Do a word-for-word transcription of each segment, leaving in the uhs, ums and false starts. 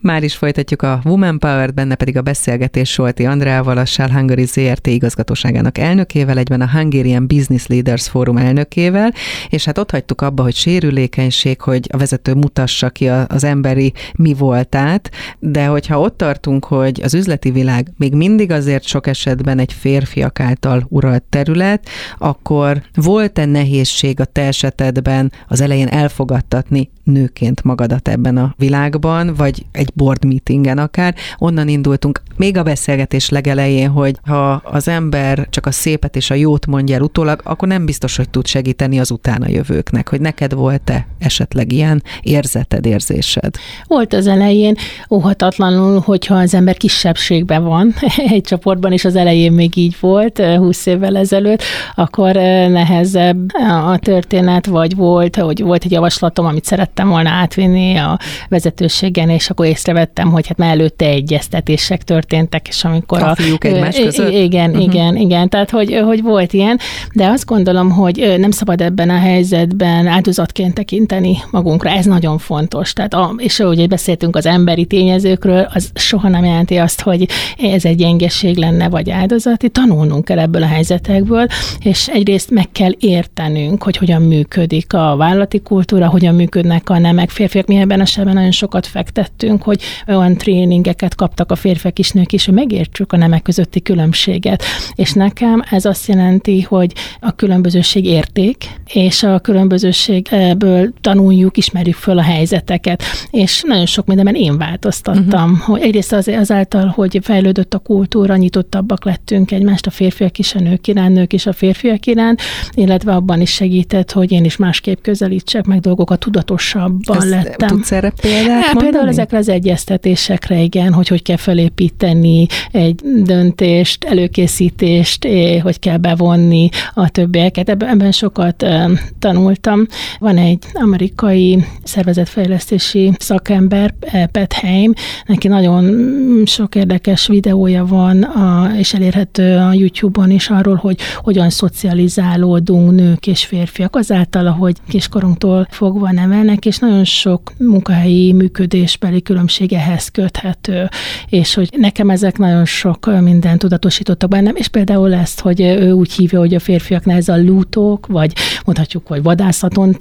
Már is folytatjuk a Woman Power-t, benne pedig a beszélgetés Solti Andreával, a Shell Hungary zé er té igazgatóságának elnökével, egyben a Hungarian Business Leaders Forum elnökével, és hát ott hagytuk abba, hogy sérülékenység, hogy a vezető mutassa ki az emberi mi voltát, de hogyha ott tartunk, hogy az üzleti világ még mindig azért sok esetben egy férfiak által uralt terület, akkor volt-e nehézség a te esetedben az elején elfogadtatni nőként magadat ebben a világban, vagy egy board meetingen akár. Onnan indultunk még a beszélgetés legelején, hogy ha az ember csak a szépet és a jót mondja el utólag, akkor nem biztos, hogy tud segíteni az utána jövőknek. Hogy neked volt-e esetleg ilyen érzeted, érzésed? Volt az elején, óhatatlanul, hogyha az ember kisebbségben van egy csoportban, és az elején még így volt, húsz évvel ezelőtt, akkor nehezebb a történet, vagy volt, hogy volt egy javaslatom, amit szerettem volna átvinni a vezetőségen, és akkor észrevettem, hogy hát már előtte egyeztetések történtek, és amikor a, a fiúk egymás között? Igen, uh-huh. igen, igen, tehát hogy, hogy volt ilyen, de azt gondolom, hogy nem szabad ebben a helyzetben áldozatként tekinteni magunkra, ez nagyon fontos. Tehát a, és ahogy beszéltünk az emberi tényezőkről, az soha nem jelenti azt, hogy ez egy gyengeség lenne, vagy áldozati. Tanulnunk kell ebből a helyzetekből, és egyrészt meg kell értenünk, hogy hogyan működik a vállalati kultúra, hogyan működnek a nemek, férfiak. Mi ebben esetben nagyon sokat fektettünk, hogy olyan tréningeket kaptak a férfiak is, nők is, hogy megértsük a nemek közötti különbséget. És nekem ez azt jelenti, hogy a különbözőség érték, és a különbözőségből tanuljuk, ismerjük föl a helyzeteket. És nagyon sok mindenben én változtattam. Uh-huh. Hogy egyrészt az, azáltal, hogy fejlődött a kultúra, nyitottabbak lettünk egymást, a férfiak is, a nők iránt, nők is a férfiak iránt, illetve abban is segített, hogy én is másképp közelítsek meg dolgokat, tudatosabban Ezt lettem. Tudsz erre példát hát, például ezekre az egyeztetésekre, igen, hogy hogy kell felépíteni egy döntést, előkészítést, hogy kell bevonni a többieket. Ebben sokat tanultam. Van egy amerikai szervezetfejlesztési szakember, Pat Heim, neki nagyon sok érdekes videója van, a, és elérhető a YouTube-on is arról, hogy hogyan szocializálódunk nők és férfiak, azáltal, ahogy kiskorunktól fogva nevelnek, és nagyon sok munkahelyi működésbeli különbség ehhez köthető, és hogy nekem ezek nagyon sok mindent tudatosítottak bennem, és például ezt, hogy ő úgy hívja, hogy a férfiaknál ez a lútók, vagy mondhatjuk, hogy vadászaton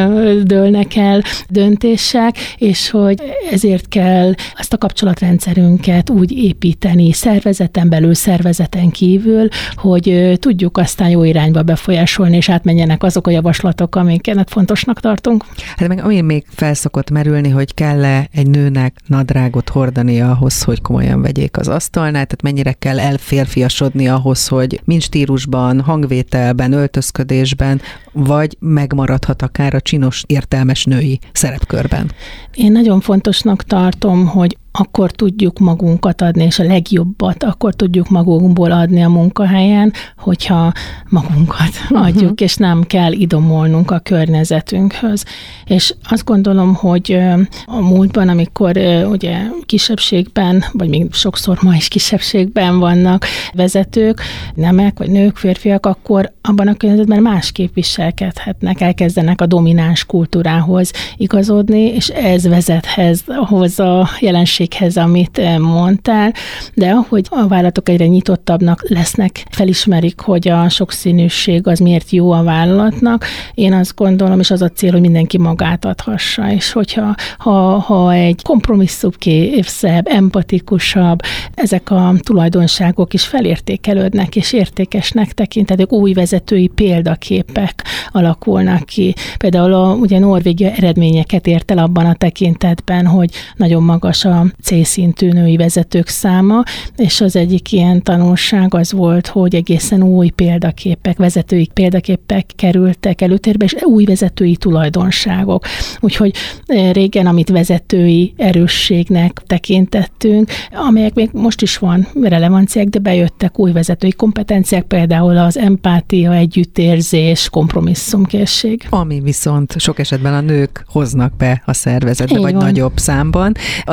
dőlnek el döntések, és hogy ezért kell azt a kapcsolatrendszerünket úgy építeni szervezeten belül, szervezeten kívül, hogy tudjuk aztán jó irányba befolyásolni, és átmenjenek azok a javaslatok, amiket fontosnak tartunk. Hát meg ami még felszokott merülni, hogy kell-e egy nőnek nadrágot hordani ahhoz, hogy komolyan vegyék az asztalnál, tehát mennyire kell elférfiasodni ahhoz, hogy mind stílusban, hangvételben, öltözködésben, vagy megmaradhat akár a csinos, értelmes női szerepkörben. Én nagyon fontosnak tartom, hogy akkor tudjuk magunkat adni, és a legjobbat akkor tudjuk magunkból adni a munkahelyen, hogyha magunkat adjuk, uh-huh. és nem kell idomolnunk a környezetünkhöz. És azt gondolom, hogy a múltban, amikor ugye kisebbségben, vagy még sokszor ma is kisebbségben vannak vezetők, nemek, vagy nők, férfiak, akkor abban a környezetben másképp viselkedhetnek, elkezdenek a domináns kultúrához igazodni, és ez vezethez ahhoz a jelenséghez, amit mondtál, de ahogy a vállalatok egyre nyitottabbnak lesznek, felismerik, hogy a sokszínűség az miért jó a vállalatnak, én azt gondolom, és az a cél, hogy mindenki magát adhassa, és hogyha ha, ha egy kompromisszumképzebb, empatikusabb, ezek a tulajdonságok is felértékelődnek, és értékesnek tekintetők, új vezetői példaképek alakulnak ki. Például a, ugye Norvégia eredményeket ért el abban a tekintetben, hogy nagyon magas a C-szintű női vezetők száma, és az egyik ilyen tanulság az volt, hogy egészen új példaképek, vezetői példaképek kerültek előtérbe, és új vezetői tulajdonságok. Úgyhogy régen, amit vezetői erősségnek tekintettünk, amelyek még most is van relevanciák, de bejöttek új vezetői kompetenciák, például az empátia, együttérzés, kompromisszumkészség. Ami viszont sok esetben a nők hoznak be a szervezetbe, vagy van. Nagyobb számban. Azért is volt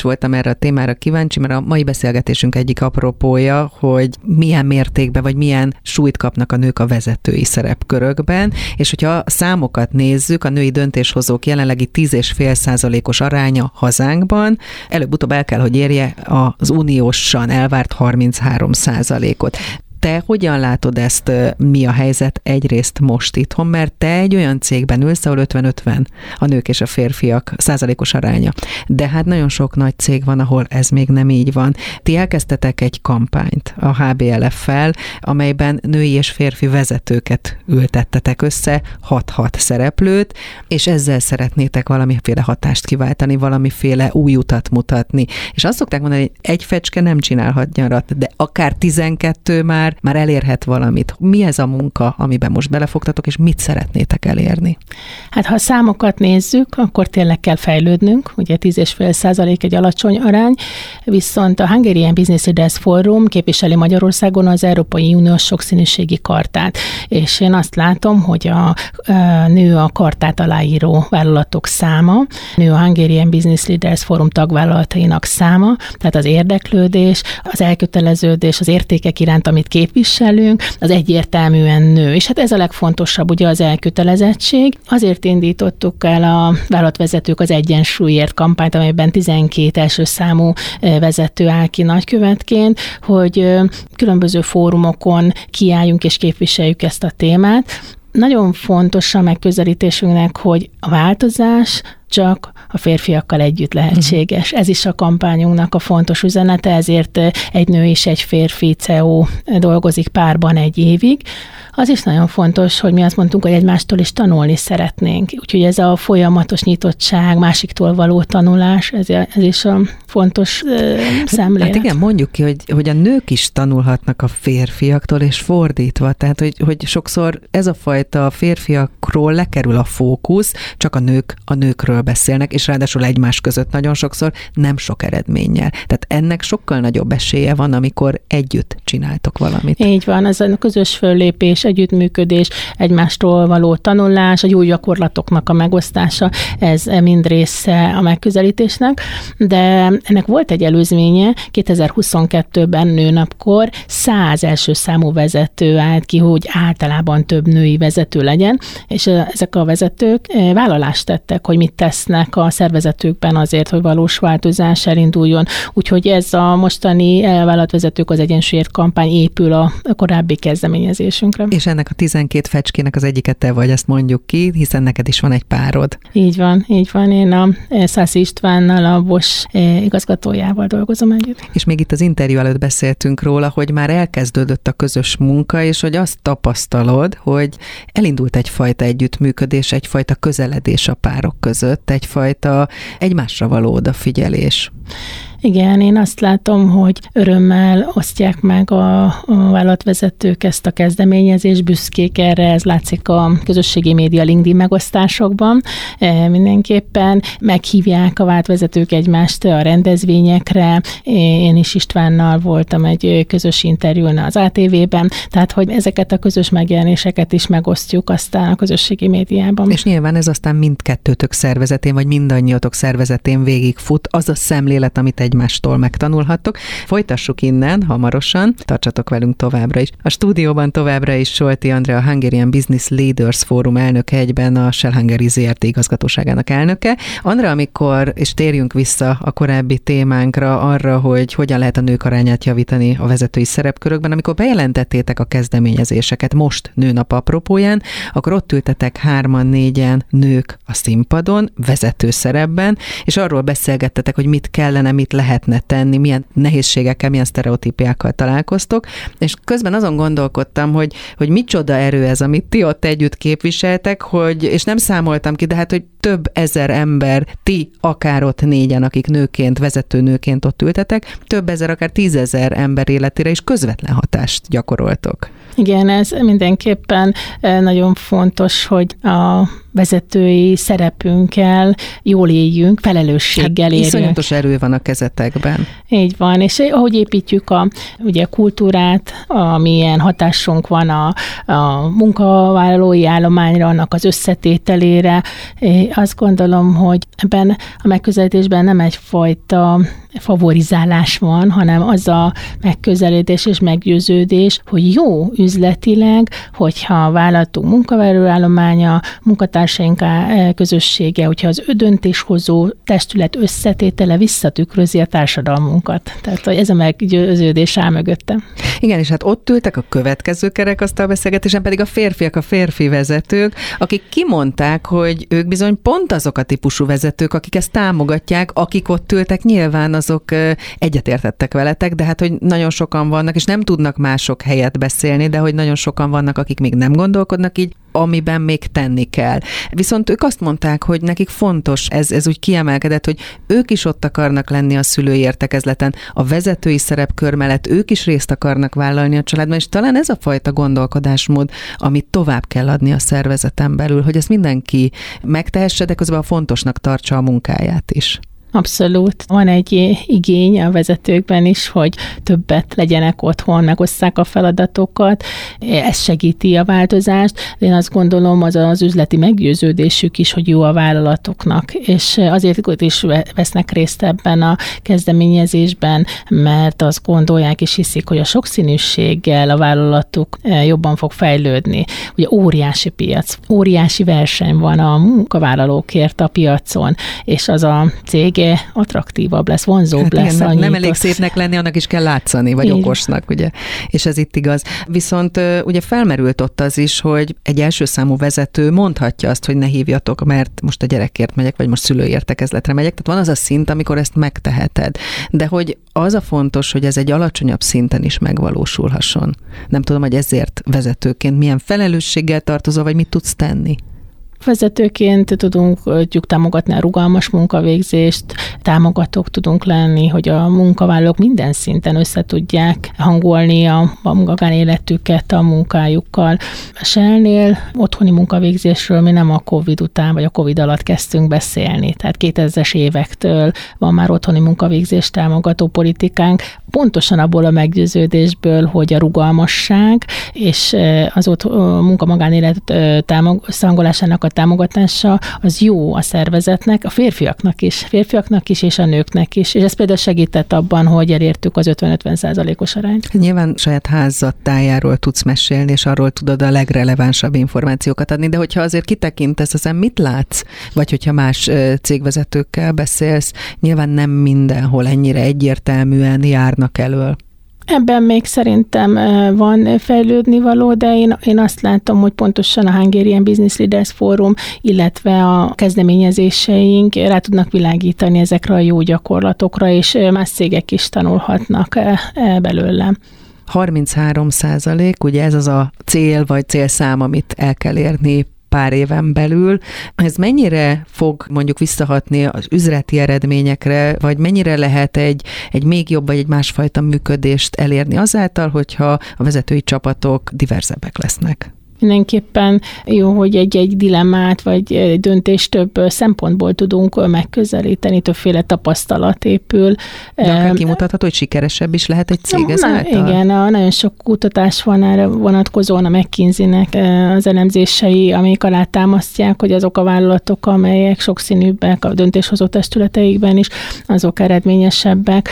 voltam erre a témára kíváncsi, mert a mai beszélgetésünk egyik apropója, hogy milyen mértékben, vagy milyen súlyt kapnak a nők a vezetői szerepkörökben, és hogyha a számokat nézzük, a női döntéshozók jelenlegi tíz egész öt százalékos aránya hazánkban, előbb-utóbb el kell, hogy érje az uniósan elvárt harminchárom százalékot. Te hogyan látod ezt, mi a helyzet egyrészt most itthon, mert te egy olyan cégben ülsz, ahol ötven-ötven a nők és a férfiak százalékos aránya. De hát nagyon sok nagy cég van, ahol ez még nem így van. Ti elkezdtetek egy kampányt a há bé el ef-fel, amelyben női és férfi vezetőket ültettetek össze, hat-hat szereplőt, és ezzel szeretnétek valamiféle hatást kiváltani, valamiféle új utat mutatni. És azt szokták mondani, hogy egy fecske nem csinálhat nyarat, de akár tizenkettő már már elérhet valamit. Mi ez a munka, amiben most belefogtatok, és mit szeretnétek elérni? Hát ha a számokat nézzük, akkor tényleg kell fejlődnünk, ugye tíz egész öt százalék egy alacsony arány, viszont a Hungarian Business Leaders Forum képviseli Magyarországon az Európai Uniós sokszínűségi kartát, és én azt látom, hogy a, a nő a kartát aláíró vállalatok száma, nő a Hungarian Business Leaders Forum tagvállalatainak száma, tehát az érdeklődés, az elköteleződés, az értékek iránt, amit képviselünk, az egyértelműen nő. És hát ez a legfontosabb, ugye az elkötelezettség. Azért indítottuk el a vállalatvezetők az egyensúlyért kampányt, amelyben tizenkét első számú vezető áll ki nagykövetként, hogy különböző fórumokon kiálljunk és képviseljük ezt a témát. Nagyon fontos a megközelítésünknek, hogy a változás csak a férfiakkal együtt lehetséges. Ez is a kampányunknak a fontos üzenete, ezért egy nő és egy férfi cé e o dolgozik párban egy évig. Az is nagyon fontos, hogy mi azt mondtunk, hogy egymástól is tanulni szeretnénk. Úgyhogy ez a folyamatos nyitottság, másiktól való tanulás, ez, ez is a fontos uh, szemlélet. Hát igen, mondjuk ki, hogy, hogy a nők is tanulhatnak a férfiaktól, és fordítva. Tehát, hogy, hogy sokszor ez a fajta férfiakról lekerül a fókusz, csak a nők a nőkről beszélnek, és ráadásul egymás között nagyon sokszor nem sok eredménnyel. Tehát ennek sokkal nagyobb esélye van, amikor együtt csináltok valamit. Így van, ez a közös föllépés, együttműködés, egymástól való tanulás, a jó gyakorlatoknak a megosztása, ez mind része a megközelítésnek, de ennek volt egy előzménye, kétezer-huszonkettőben nőnapkor száz első számú vezető állt ki, hogy általában több női vezető legyen, és ezek a vezetők vállalást tettek, hogy mit tesznek a szervezetükben azért, hogy valós változás elinduljon. Úgyhogy ez a mostani vállalatvezetők az egyensúlyért kampány épül a korábbi kezdeményezésünkre. És ennek a tizenkét fecskének az egyiket te vagy, ezt mondjuk ki, hiszen neked is van egy párod. Így van, így van. Én a Szászi Istvánnal, a Bosch igazgatójával dolgozom együtt. És még itt az interjú előtt beszéltünk róla, hogy már elkezdődött a közös munka, és hogy azt tapasztalod, hogy elindult egyfajta együttműködés, egyfajta közeledés a párok között, egyfajta egymásra való odafigyelés. Igen, én azt látom, hogy örömmel osztják meg a, a vállalatvezetők ezt a kezdeményezést, büszkék erre, ez látszik a közösségi média LinkedIn megosztásokban. E, mindenképpen meghívják a vállalatvezetők egymást a rendezvényekre. Én is Istvánnal voltam egy közös interjún az á té vében, tehát hogy ezeket a közös megjelenéseket is megosztjuk aztán a közösségi médiában. És nyilván ez aztán mindkettőtök szervezetén, vagy mindannyiatok szervezetén végigfut az a szemlélet, amit egymástól megtanulhattok. Folytassuk innen hamarosan, tartsatok velünk továbbra is. A stúdióban továbbra is Solti Andrea, a Hungarian Business Leaders Forum elnöke, egyben a Shell Hungary zé er té igazgatóságának elnöke. Andrea, amikor, és térjünk vissza a korábbi témánkra, arra, hogy hogyan lehet a nők arányát javítani a vezetői szerepkörökben, amikor bejelentettétek a kezdeményezéseket most nőnap apropóján, akkor ott ültetek hárman, négyen nők a színpadon, vezető szerepben, és arról beszélgettetek, hogy mit kellene, mit lehetne tenni, milyen nehézségekkel, milyen sztereotípiákkal találkoztok, és közben azon gondolkodtam, hogy, hogy micsoda erő ez, amit ti ott együtt képviseltek, hogy, és nem számoltam ki, de hát, hogy több ezer ember, ti akár ott négyen, akik nőként, vezető nőként ott ültetek, több ezer, akár tízezer ember életére is közvetlen hatást gyakoroltok. Igen, ez mindenképpen nagyon fontos, hogy a vezetői szerepünkkel jól éljünk, felelősséggel hát érjünk. Iszonyatos erő van a kezetekben. Így van, és ahogy építjük a ugye, kultúrát, amilyen hatásunk van a, a munkavállalói állományra, annak az összetételére, azt gondolom, hogy ebben a megközelítésben nem egyfajta favorizálás van, hanem az a megközelítés és meggyőződés, hogy jó üzletileg, hogyha a vállalatunk munkavállalóállománya, munkatársaink közössége, hogyha az ő döntéshozó testület összetétele visszatükrözi a társadalmunkat. Tehát ez a meggyőződés áll mögötte. Igen, és hát ott ültek a következő kerekasztal beszélgetésen pedig a férfiak, a férfi vezetők, akik kimondták, hogy ők bizony pont azok a típusú vezetők, akik ezt támogatják, akik ott ültek, nyilván azok egyetértettek veletek, de hát, hogy nagyon sokan vannak, és nem tudnak mások helyet beszélni, de hogy nagyon sokan vannak, akik még nem gondolkodnak így, amiben még tenni kell. Viszont ők azt mondták, hogy nekik fontos, ez, ez úgy kiemelkedett, hogy ők is ott akarnak lenni a szülői értekezleten, a vezetői szerepkör mellett ők is részt akarnak vállalni a családban, és talán ez a fajta gondolkodásmód, amit tovább kell adni a szervezeten belül, hogy ezt mindenki megtehesse, de közben a fontosnak tartsa a munkáját is. Abszolút. Van egy igény a vezetőkben is, hogy többet legyenek otthon, megosszák a feladatokat. Ez segíti a változást, de én azt gondolom, az az üzleti meggyőződésük is, hogy jó a vállalatoknak. És azért is vesznek részt ebben a kezdeményezésben, mert azt gondolják és hiszik, hogy a sokszínűséggel a vállalatuk jobban fog fejlődni. Ugye óriási piac, óriási verseny van a munkavállalókért a piacon, és az a cég attraktívabb lesz, vonzóbb hát lesz. Igen, nem elég szépnek lenni, annak is kell látszani, vagy Igen. okosnak, ugye? És ez itt igaz. Viszont ugye felmerült ott az is, hogy egy első számú vezető mondhatja azt, hogy ne hívjatok, mert most a gyerekért megyek, vagy most szülői értekezletre megyek. Tehát van az a szint, amikor ezt megteheted. De hogy az a fontos, hogy ez egy alacsonyabb szinten is megvalósulhasson. Nem tudom, hogy ezért vezetőként milyen felelősséggel tartozol, vagy mit tudsz tenni. Vezetőként tudunk tudjuk támogatni a rugalmas munkavégzést, támogatók tudunk lenni, hogy a munkavállalók minden szinten össze tudják hangolni a, a magánéletüket a munkájukkal. A Shell-nél otthoni munkavégzésről mi nem a Covid után, vagy a Covid alatt kezdtünk beszélni. Tehát kétezres évektől van már otthoni munkavégzést támogató politikánk, pontosan abból a meggyőződésből, hogy a rugalmasság és az ott a munka-magánélet összehangolásának a támogatása az jó a szervezetnek, a férfiaknak is, férfiaknak is és a nőknek is. És ez például segített abban, hogy elértük az ötven-ötven százalékos arányt. Nyilván saját házattájáról tudsz mesélni, és arról tudod a legrelevánsabb információkat adni, de hogyha azért kitekintesz, aztán mit látsz? Vagy hogyha más cégvezetőkkel beszélsz, nyilván nem mindenhol ennyire egyértelműen járnak elől. Ebben még szerintem van fejlődni való, de én, én azt látom, hogy pontosan a Hungarian Business Leaders Forum, illetve a kezdeményezéseink rá tudnak világítani ezekre a jó gyakorlatokra, és más cégek is tanulhatnak belőle. harminchárom százalék, ugye ez az a cél vagy célszám, amit el kell érni pár éven belül. Ez mennyire fog mondjuk visszahatni az üzleti eredményekre, vagy mennyire lehet egy, egy még jobb, vagy egy másfajta működést elérni azáltal, hogyha a vezetői csapatok diverzebbek lesznek? Mindenképpen jó, hogy egy-egy dilemmát, vagy egy döntést több szempontból tudunk megközelíteni, többféle tapasztalat épül. De akár kimutatható, hogy sikeresebb is lehet egy cég ezáltal? Igen, a, nagyon sok kutatás van erre vonatkozóan, a McKinsey-nek az elemzései, amik alá támasztják, hogy azok a vállalatok, amelyek sokszínűbbek a döntéshozó testületeikben is, azok eredményesebbek,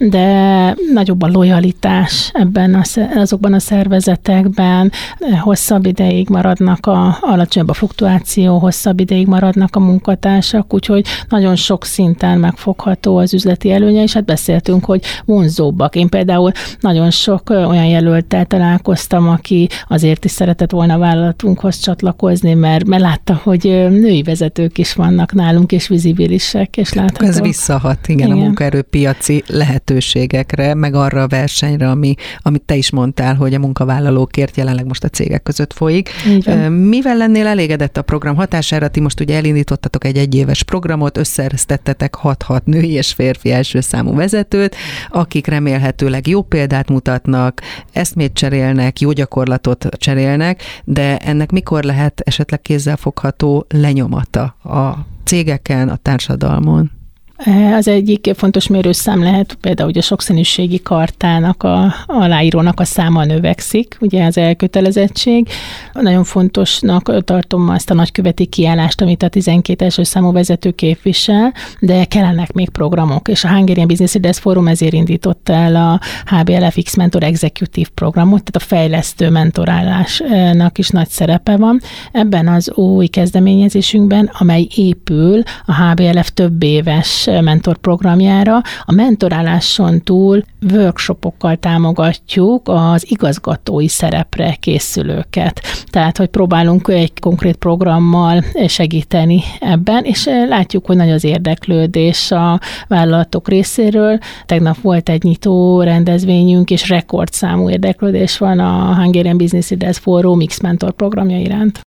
de nagyobb a lojalitás ebben a, azokban a szervezetekben, hosszabb ide ideig maradnak, a, alacsonyabb a fluktuáció, hosszabb ideig maradnak a munkatársak, úgyhogy nagyon sok szinten megfogható az üzleti előnye, és hát beszéltünk, hogy vonzóbbak. Én például nagyon sok olyan jelölttel találkoztam, aki azért is szeretett volna a vállalatunkhoz csatlakozni, mert, mert látta, hogy női vezetők is vannak nálunk, és vizibilisek, és láthatók. Ez visszahat, igen, igen, a munkaerőpiaci lehetőségekre, meg arra a versenyre, ami, amit te is mondtál, hogy a munkavállalókért jelenleg most a cégek között folyik. folyik. Mivel lennél elégedett a program hatására? Ti most ugye elindítottatok egy egyéves programot, összereztettetek hat-hat női és férfi első számú vezetőt, akik remélhetőleg jó példát mutatnak, eszmét cserélnek, jó gyakorlatot cserélnek, de ennek mikor lehet esetleg kézzelfogható lenyomata a cégeken, a társadalmon? Az egyik fontos mérőszám lehet például, hogy a sokszínűségi kartának, a aláírónak a száma növekszik, ugye az elkötelezettség. Nagyon fontosnak tartom azt a nagyköveti kiállást, amit a tizenkét első számú vezető képvisel, de kellenek még programok, és a Hungarian Business Leaders Forum ezért indította el a há bé el ef X-Mentor Executive programot, tehát a fejlesztő mentorálásnak is nagy szerepe van. Ebben az új kezdeményezésünkben, amely épül a há bé el ef több éves mentorprogramjára, a mentoráláson túl workshopokkal támogatjuk az igazgatói szerepre készülőket. Tehát, hogy próbálunk egy konkrét programmal segíteni ebben, és látjuk, hogy nagy az érdeklődés a vállalatok részéről. Tegnap volt egy nyitó rendezvényünk, és rekordszámú érdeklődés van a Hungarian Business Leaders Forum X-Mentor programja iránt.